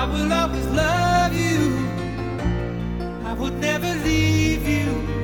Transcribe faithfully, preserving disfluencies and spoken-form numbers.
will always love you. I would never leave you.